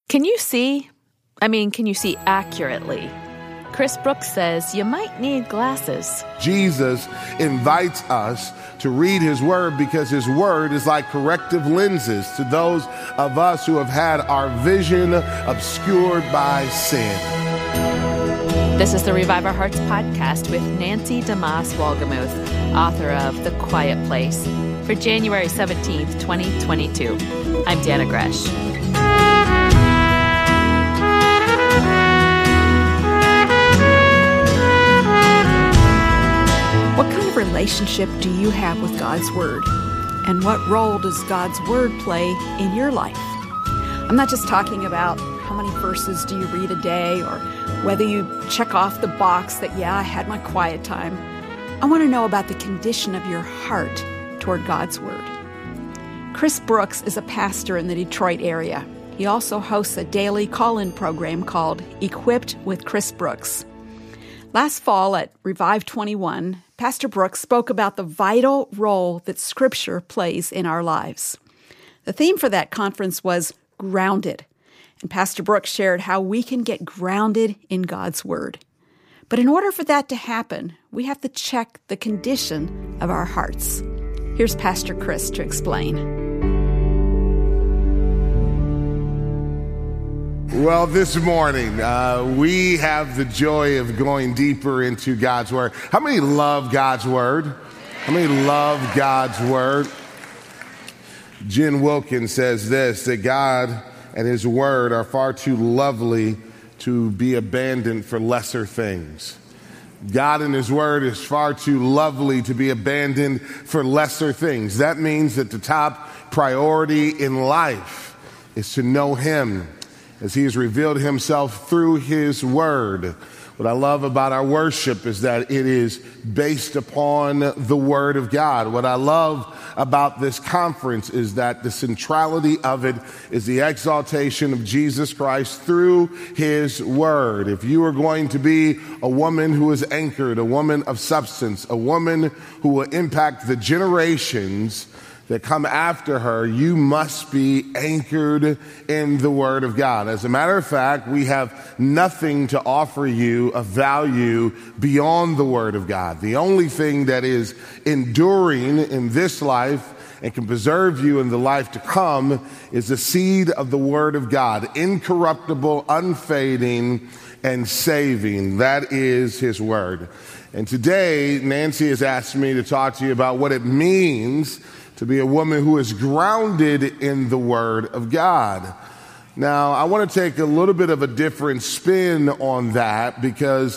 Can you see? Can you see accurately? Chris Brooks says you might need glasses. Jesus invites us to read his word because his word is like corrective lenses to those of us who have had our vision obscured by sin. This is the Revive Our Hearts podcast with Nancy DeMoss Wolgemuth, author of The Quiet Place, for January 17th, 2022. I'm Dana Gresh. What kind of relationship do you have with God's Word? And what role does God's Word play in your life? I'm not just talking about how many verses do you read a day or whether you check off the box that, I had my quiet time. I want to know about the condition of your heart toward God's Word. Chris Brooks is a pastor in the Detroit area. He also hosts a daily call-in program called Equipped with Chris Brooks. Last fall at Revive 21, Pastor Brooks spoke about the vital role that Scripture plays in our lives. The theme for that conference was grounded, and Pastor Brooks shared how we can get grounded in God's Word. But in order for that to happen, we have to check the condition of our hearts. Here's Pastor Chris to explain. Well, this morning, we have the joy of going deeper into God's Word. How many love God's Word? How many love God's Word? Jen Wilkins says this, that God and His Word are far too lovely to be abandoned for lesser things. God and His Word is far too lovely to be abandoned for lesser things. That means that the top priority in life is to know Him, as He has revealed Himself through His Word. What I love about our worship is that it is based upon the Word of God. What I love about this conference is that the centrality of it is the exaltation of Jesus Christ through His Word. If you are going to be a woman who is anchored, a woman of substance, a woman who will impact the generations that come after her, you must be anchored in the Word of God. As a matter of fact, we have nothing to offer you of value beyond the Word of God. The only thing that is enduring in this life and can preserve you in the life to come is the seed of the Word of God, incorruptible, unfading, and saving. That is His Word. And today, Nancy has asked me to talk to you about what it means to be a woman who is grounded in the Word of God. Now, I want to take a little bit of a different spin on that because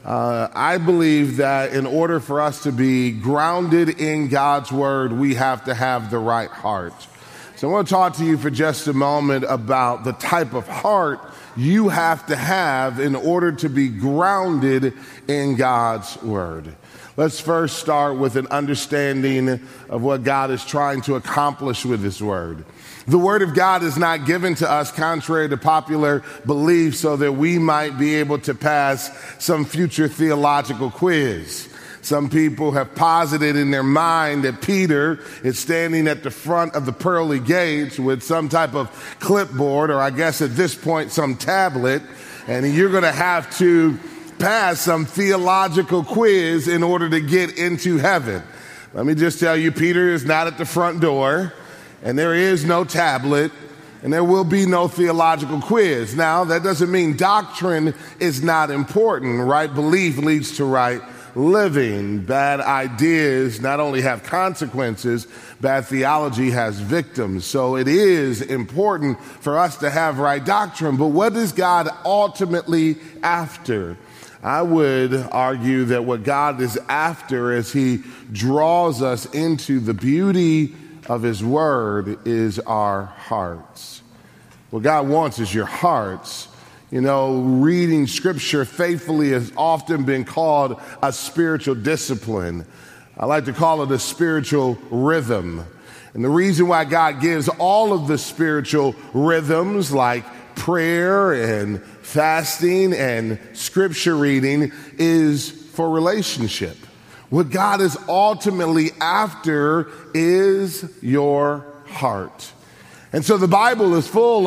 I believe that in order for us to be grounded in God's Word, we have to have the right heart. So I want to talk to you for just a moment about the type of heart you have to have in order to be grounded in God's Word. Let's first start with an understanding of what God is trying to accomplish with His Word. The Word of God is not given to us contrary to popular belief so that we might be able to pass some future theological quiz. Some people have posited in their mind that Peter is standing at the front of the pearly gates with some type of clipboard, or I guess at this point, some tablet, and you're going to have to pass some theological quiz in order to get into heaven. Let me just tell you, Peter is not at the front door, and there is no tablet, and there will be no theological quiz. Now, that doesn't mean doctrine is not important. Right belief leads to right living. Bad ideas not only have consequences, bad theology has victims. So it is important for us to have right doctrine. But what is God ultimately after? I would argue that what God is after as He draws us into the beauty of His Word is our hearts. What God wants is your hearts. You know, reading Scripture faithfully has often been called a spiritual discipline. I like to call it a spiritual rhythm. And the reason why God gives all of the spiritual rhythms like prayer and fasting and scripture reading is for relationship. What God is ultimately after is your heart. And so the Bible is full of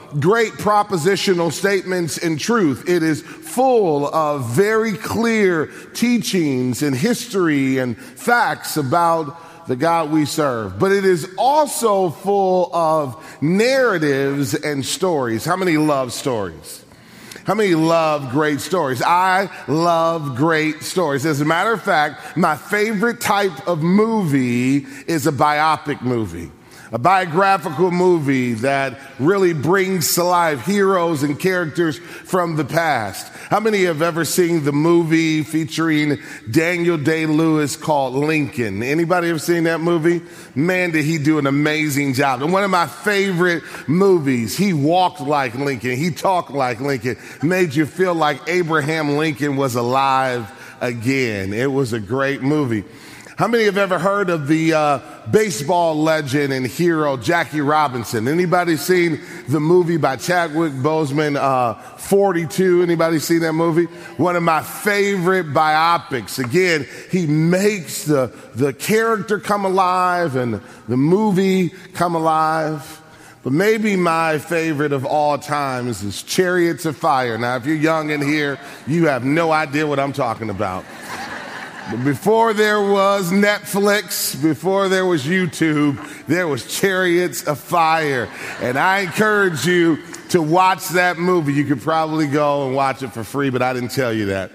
great propositional statements and truth. It is full of very clear teachings and history and facts about the God we serve. But it is also full of narratives and stories. How many love stories? How many love great stories? I love great stories. As a matter of fact, my favorite type of movie is a biopic movie. A biographical movie that really brings to life heroes and characters from the past. How many have ever seen the movie featuring Daniel Day-Lewis called Lincoln? Anybody ever seen that movie? Man, did he do an amazing job. And one of my favorite movies, he walked like Lincoln, he talked like Lincoln, made you feel like Abraham Lincoln was alive again. It was a great movie. How many have ever heard of the baseball legend and hero Jackie Robinson? Anybody seen the movie by Chadwick Boseman, 42? Anybody seen that movie? One of my favorite biopics. Again, he makes the character come alive and the movie come alive. But maybe my favorite of all times is Chariots of Fire. Now, if you're young in here, you have no idea what I'm talking about. But before there was Netflix, before there was YouTube, there was Chariots of Fire. And I encourage you to watch that movie. You could probably go and watch it for free, but I didn't tell you that.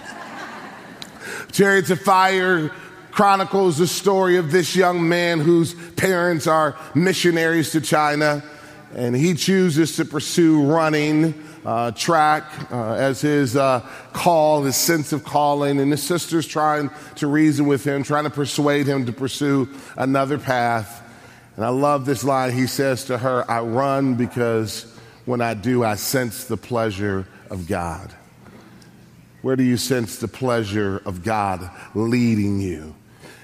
Chariots of Fire chronicles the story of this young man whose parents are missionaries to China, and he chooses to pursue running track as his call, his sense of calling, and his sister's trying to reason with him, trying to persuade him to pursue another path. And I love this line. He says to her, "I run because when I do, I sense the pleasure of God." Where do you sense the pleasure of God leading you?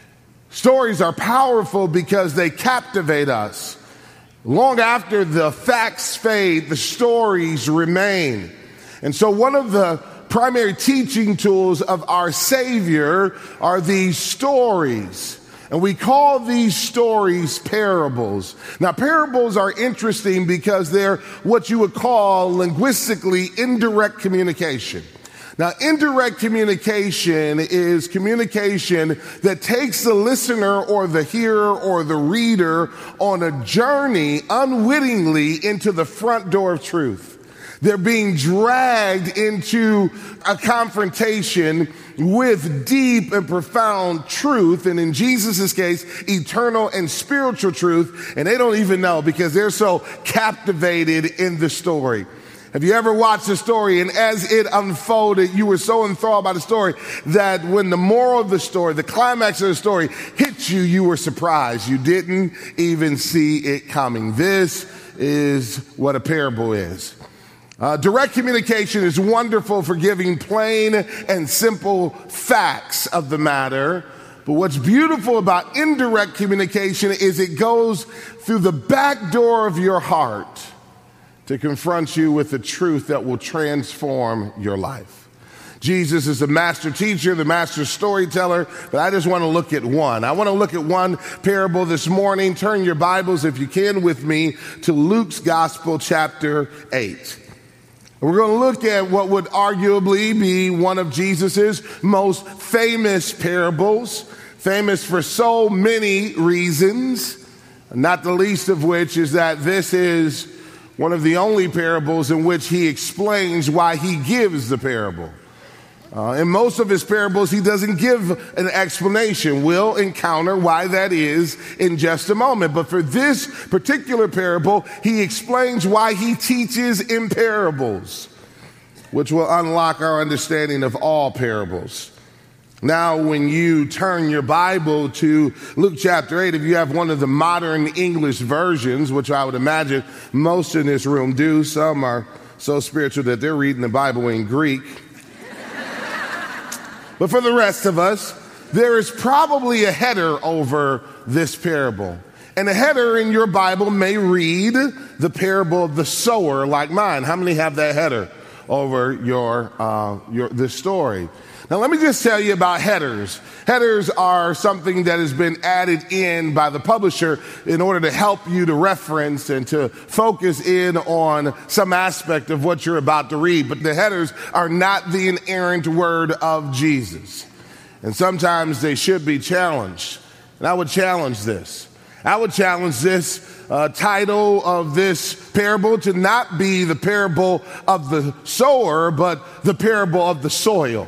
Stories are powerful because they captivate us. Long after the facts fade, the stories remain. And so one of the primary teaching tools of our Savior are these stories. And we call these stories parables. Now, parables are interesting because they're what you would call linguistically indirect communication. Now, indirect communication is communication that takes the listener or the hearer or the reader on a journey unwittingly into the front door of truth. They're being dragged into a confrontation with deep and profound truth, and in Jesus' case, eternal and spiritual truth, and they don't even know because they're so captivated in the story. Have you ever watched a story and as it unfolded, you were so enthralled by the story that when the moral of the story, the climax of the story hit you, you were surprised. You didn't even see it coming. This is what a parable is. Direct communication is wonderful for giving plain and simple facts of the matter. But what's beautiful about indirect communication is it goes through the back door of your heart to confront you with the truth that will transform your life. Jesus is the master teacher, the master storyteller, but I just want to look at one. I want to look at one parable this morning. Turn your Bibles, if you can, with me to Luke's Gospel, chapter 8. We're going to look at what would arguably be one of Jesus's most famous parables, famous for so many reasons, not the least of which is that this is one of the only parables in which he explains why he gives the parable. In most of his parables, he doesn't give an explanation. We'll encounter why that is in just a moment. But for this particular parable, he explains why he teaches in parables, which will unlock our understanding of all parables. Now, when you turn your Bible to Luke chapter 8, if you have one of the modern English versions, which I would imagine most in this room do, some are so spiritual that they're reading the Bible in Greek. But for the rest of us, there is probably a header over this parable. And a header in your Bible may read the parable of the sower like mine. How many have that header over this story? Now, let me just tell you about headers. Headers are something that has been added in by the publisher in order to help you to reference and to focus in on some aspect of what you're about to read. But the headers are not the inerrant word of Jesus. And sometimes they should be challenged. And I would challenge this. I would challenge this title of this parable to not be the parable of the sower, but the parable of the soil.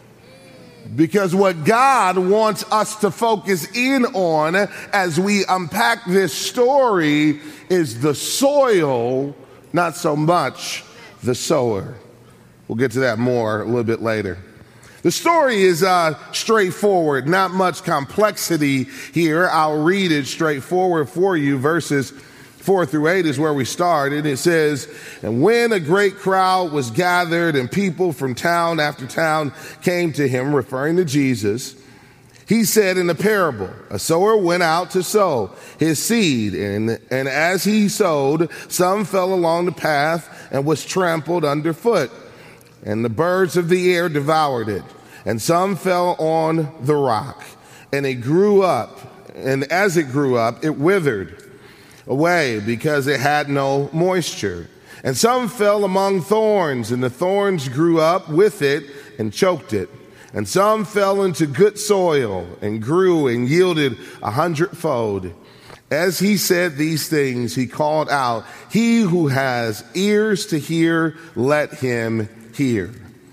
Because what God wants us to focus in on as we unpack this story is the soil, not so much the sower. We'll get to that more a little bit later. The story is straightforward, not much complexity here. I'll read it straightforward for you. Verses 4 through 8 is where we start. And it says, and when a great crowd was gathered and people from town after town came to him, referring to Jesus, he said in a parable, a sower went out to sow his seed. And as he sowed, some fell along the path and was trampled underfoot. And the birds of the air devoured it. And some fell on the rock. And it grew up. And as it grew up, it withered away because it had no moisture. And some fell among thorns. And the thorns grew up with it and choked it. And some fell into good soil and grew and yielded 100-fold. As he said these things, he called out, he who has ears to hear, let him hear.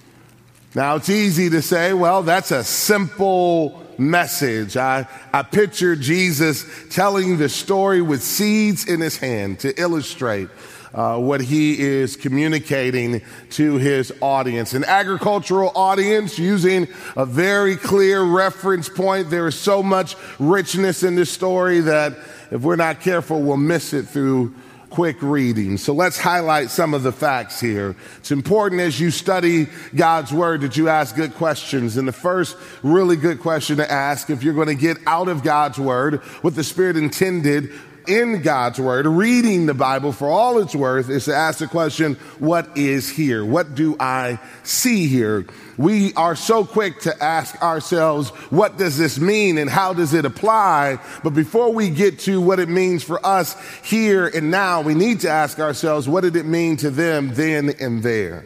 Now, it's easy to say, well, that's a simple message. I picture Jesus telling the story with seeds in his hand to illustrate what he is communicating to his audience. An agricultural audience using a very clear reference point. There is so much richness in this story that if we're not careful, we'll miss it through quick reading. So let's highlight some of the facts here. It's important as you study God's word that you ask good questions. And the first really good question to ask, if you're going to get out of God's word what the Spirit intended in God's word, reading the Bible for all it's worth, is to ask the question, what is here? What do I see here? We are so quick to ask ourselves, what does this mean and how does it apply? But before we get to what it means for us here and now, we need to ask ourselves, what did it mean to them then and there?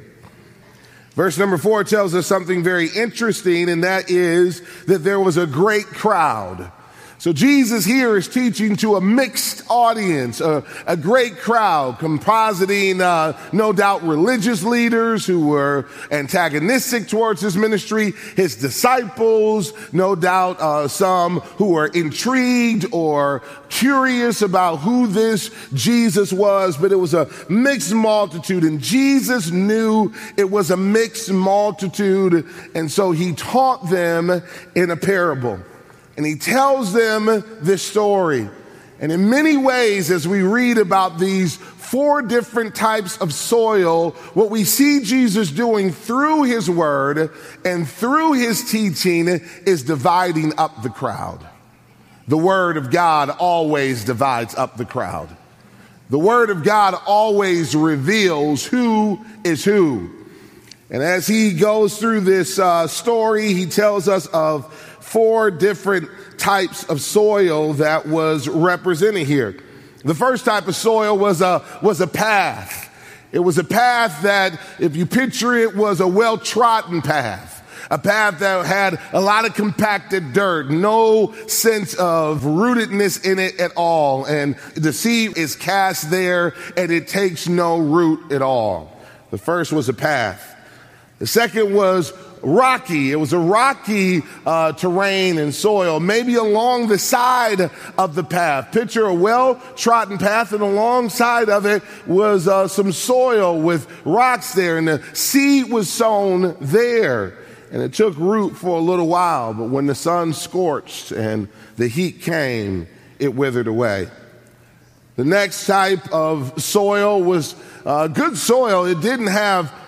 Verse number 4 tells us something very interesting, and that is that there was a great crowd. So Jesus here is teaching to a mixed audience, a great crowd comprising no doubt religious leaders who were antagonistic towards his ministry, his disciples, no doubt some who were intrigued or curious about who this Jesus was, but it was a mixed multitude, and Jesus knew it was a mixed multitude, and so he taught them in a parable. And he tells them this story. And in many ways, as we read about these 4 different types of soil, what we see Jesus doing through his word and through his teaching is dividing up the crowd. The word of God always divides up the crowd. The word of God always reveals who is who. And as he goes through this story, he tells us of 4 different types of soil that was represented here. The first type of soil was a path. It was a path that, if you picture it, was a well-trodden path. A path that had a lot of compacted dirt, no sense of rootedness in it at all. And the seed is cast there and it takes no root at all. The first was a path. The second was rocky. It was a rocky terrain and soil, maybe along the side of the path. Picture a well-trodden path, and alongside of it was some soil with rocks there, and the seed was sown there. And it took root for a little while, but when the sun scorched and the heat came, it withered away. The next type of soil was good soil. It didn't have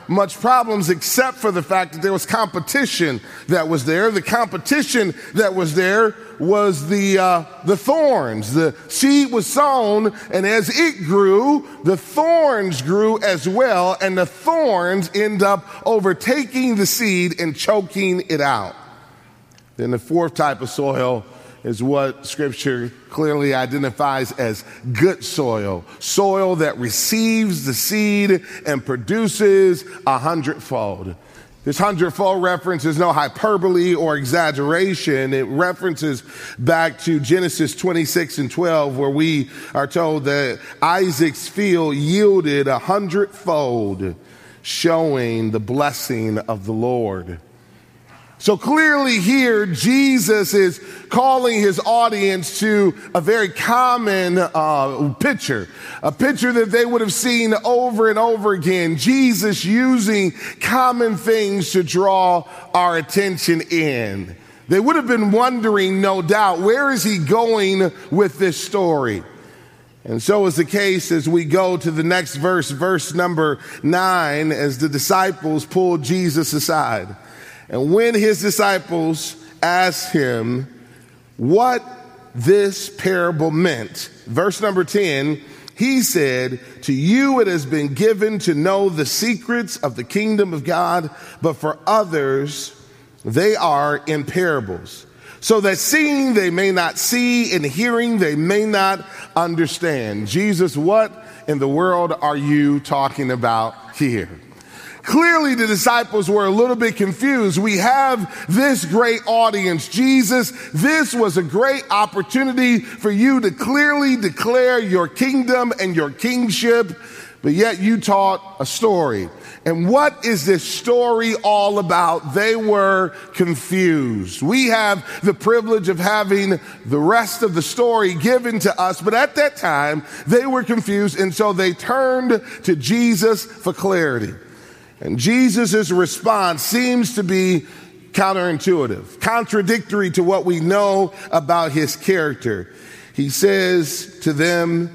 much problems except for the fact that there was competition that was there. The competition that was there was the thorns. The seed was sown, and as it grew, the thorns grew as well, and the thorns end up overtaking the seed and choking it out. Then the fourth type of soil is what Scripture clearly identifies as good soil. Soil that receives the seed and produces 100-fold. This 100-fold reference is no hyperbole or exaggeration. It references back to Genesis 26:12, where we are told that Isaac's field yielded 100-fold, showing the blessing of the Lord. So clearly here, Jesus is calling his audience to a very common picture, a picture that they would have seen over and over again. Jesus using common things to draw our attention in. They would have been wondering, no doubt, where is he going with this story? And so is the case as we go to the next verse, verse number 9, as the disciples pulled Jesus aside. And when his disciples asked him what this parable meant, verse number 10, he said, "To you it has been given to know the secrets of the kingdom of God, but for others they are in parables, so that seeing they may not see, and hearing they may not understand." Jesus, what in the world are you talking about here? Clearly, the disciples were a little bit confused. We have this great audience. Jesus, this was a great opportunity for you to clearly declare your kingdom and your kingship, but yet you taught a story. And what is this story all about? They were confused. We have the privilege of having the rest of the story given to us, but at that time, they were confused, and so they turned to Jesus for clarity. And Jesus' response seems to be counterintuitive, contradictory to what we know about his character. He says to them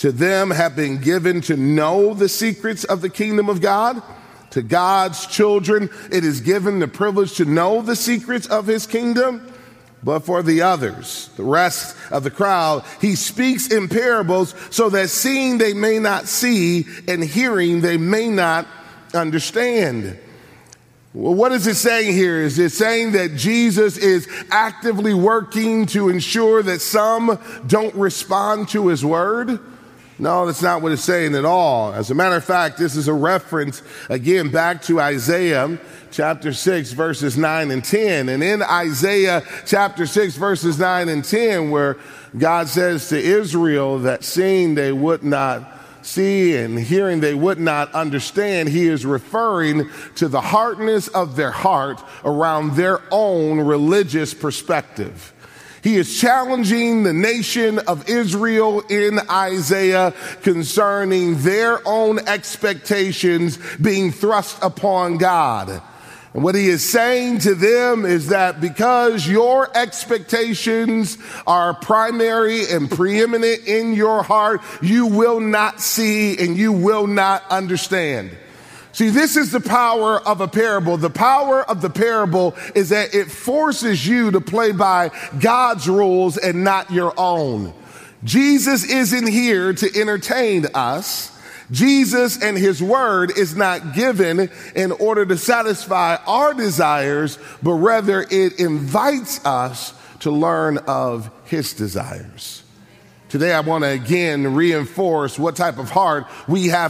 have been given to know the secrets of the kingdom of God. To God's children, it is given the privilege to know the secrets of his kingdom. But for the others, the rest of the crowd, he speaks in parables so that seeing they may not see and hearing they may not understand. Well, what is it saying here? Is it saying that Jesus is actively working to ensure that some don't respond to his word? No, that's not what it's saying at all. As a matter of fact, this is a reference, again, back to Isaiah chapter 6, verses 9 and 10. And in Isaiah chapter 6, verses 9 and 10, where God says to Israel that seeing they would not see and hearing they would not understand, he is referring to the hardness of their heart around their own religious perspective. He is challenging the nation of Israel in Isaiah concerning their own expectations being thrust upon God. And what he is saying to them is that because your expectations are primary and preeminent in your heart, you will not see and you will not understand. See, this is the power of a parable. The power of the parable is that it forces you to play by God's rules and not your own. Jesus isn't here to entertain us. Jesus and his word is not given in order to satisfy our desires, but rather it invites us to learn of his desires. Today, I want to again reinforce what type of heart we have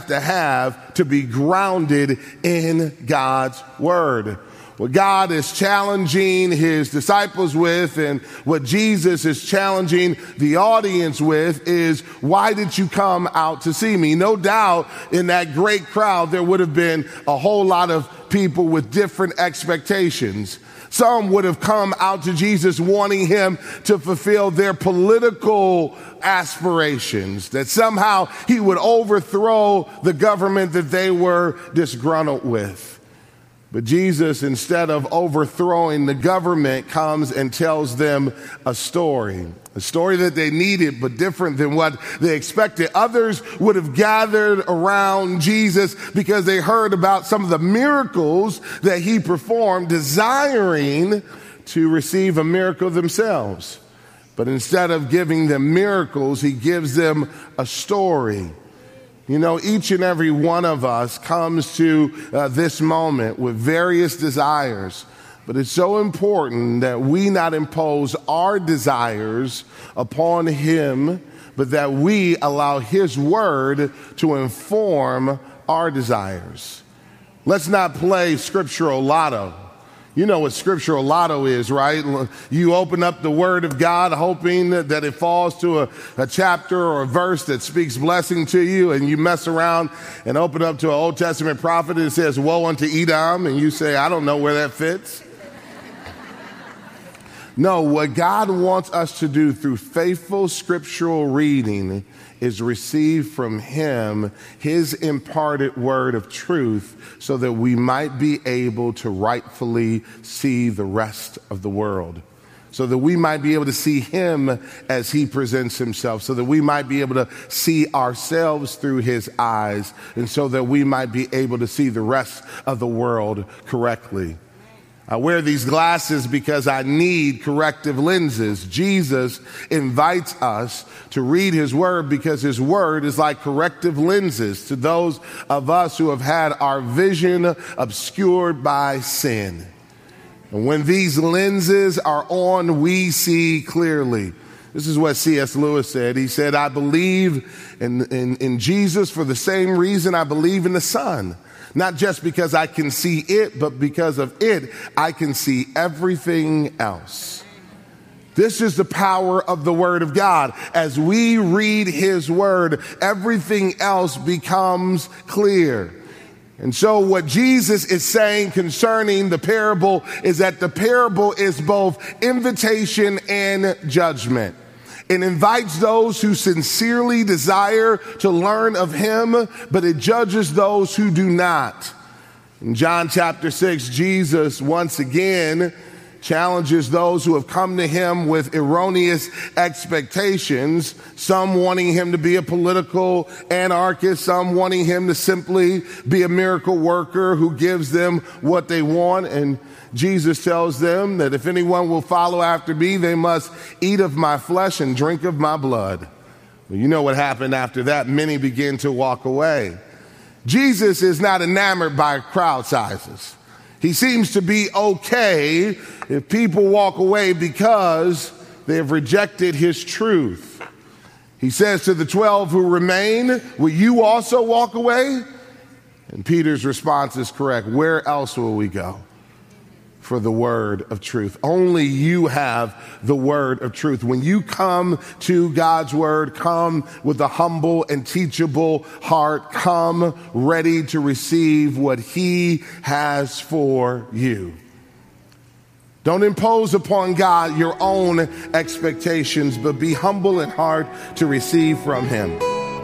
to be grounded in God's word. What God is challenging his disciples with and what Jesus is challenging the audience with is, why did you come out to see me? No doubt in that great crowd, there would have been a whole lot of people with different expectations. Some would have come out to Jesus wanting him to fulfill their political aspirations, that somehow he would overthrow the government that they were disgruntled with. But Jesus, instead of overthrowing the government, comes and tells them a story that they needed, but different than what they expected. Others would have gathered around Jesus because they heard about some of the miracles that he performed, desiring to receive a miracle themselves. But instead of giving them miracles, he gives them a story. You know, each and every one of us comes to this moment with various desires, but it's so important that we not impose our desires upon him, but that we allow his word to inform our desires. Let's not play scriptural lotto. You know what scriptural lotto is, right? You open up the word of God hoping that it falls to a chapter or a verse that speaks blessing to you, and you mess around and open up to an Old Testament prophet and it says, woe unto Edom, and you say, I don't know where that fits. No, what God wants us to do through faithful scriptural reading is receive from him his imparted word of truth so that we might be able to rightfully see the rest of the world, so that we might be able to see him as he presents himself, so that we might be able to see ourselves through his eyes, and so that we might be able to see the rest of the world correctly. I wear these glasses because I need corrective lenses. Jesus invites us to read his word because his word is like corrective lenses to those of us who have had our vision obscured by sin. And when these lenses are on, we see clearly. This is what C.S. Lewis said. He said, I believe in Jesus for the same reason I believe in the sun. Not just because I can see it, but because of it, I can see everything else. This is the power of the word of God. As we read his word, everything else becomes clear. And so what Jesus is saying concerning the parable is that the parable is both invitation and judgment. It invites those who sincerely desire to learn of him, but it judges those who do not. In John chapter 6, Jesus once again challenges those who have come to him with erroneous expectations, some wanting him to be a political anarchist, some wanting him to simply be a miracle worker who gives them what they want. And Jesus tells them that if anyone will follow after me, they must eat of my flesh and drink of my blood. Well, you know what happened after that. Many began to walk away. Jesus is not enamored by crowd sizes. He seems to be okay if people walk away because they have rejected his truth. He says to the 12 who remain, will you also walk away? And Peter's response is correct. Where else will we go? For the word of truth. Only you have the word of truth. When you come to God's word, come with a humble and teachable heart. Come ready to receive what he has for you. Don't impose upon God your own expectations, but be humble in heart to receive from him.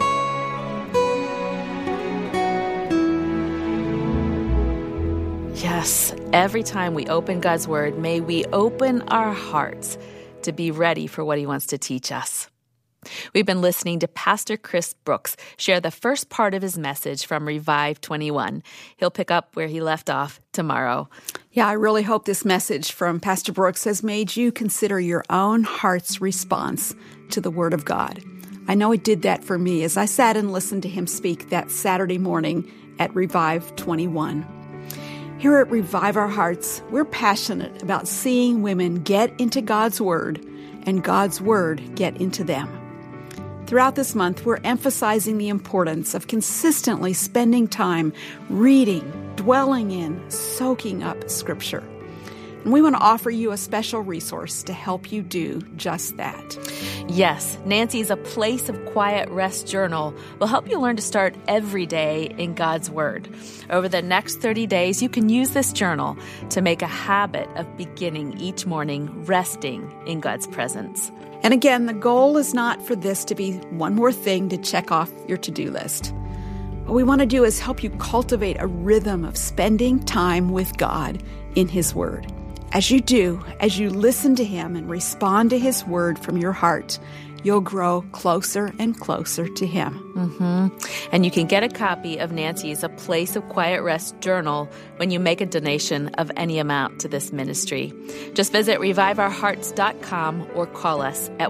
Yes, every time we open God's word, may we open our hearts to be ready for what he wants to teach us. We've been listening to Pastor Chris Brooks share the first part of his message from Revive 21. He'll pick up where he left off tomorrow. Yeah, I really hope this message from Pastor Brooks has made you consider your own heart's response to the Word of God. I know it did that for me as I sat and listened to him speak that Saturday morning at Revive 21. Here at Revive Our Hearts, we're passionate about seeing women get into God's Word and God's Word get into them. Throughout this month, we're emphasizing the importance of consistently spending time reading, dwelling in, soaking up Scripture. And we want to offer you a special resource to help you do just that. Yes, Nancy's A Place of Quiet Rest journal will help you learn to start every day in God's Word. Over the next 30 days, you can use this journal to make a habit of beginning each morning resting in God's presence. And again, the goal is not for this to be one more thing to check off your to-do list. What we want to do is help you cultivate a rhythm of spending time with God in His Word. As you do, as you listen to Him and respond to His Word from your heart, you'll grow closer and closer to Him. And you can get a copy of Nancy's A Place of Quiet Rest journal when you make a donation of any amount to this ministry. Just visit reviveourhearts.com or call us at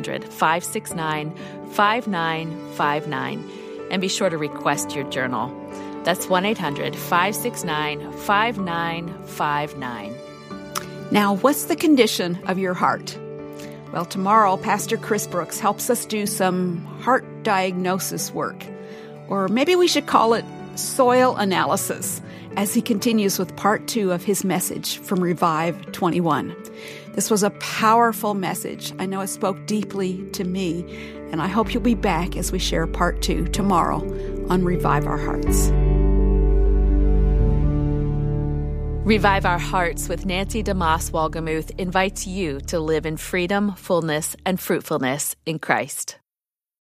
1-800-569-5959. And be sure to request your journal. That's 1-800-569-5959. Now, what's the condition of your heart? Well, tomorrow, Pastor Chris Brooks helps us do some heart diagnosis work. Or maybe we should call it soil analysis, as he continues with part 2 of his message from Revive 21. This was a powerful message. I know it spoke deeply to me, and I hope you'll be back as we share part 2 tomorrow on Revive Our Hearts. Revive Our Hearts with Nancy DeMoss Wolgemuth invites you to live in freedom, fullness, and fruitfulness in Christ.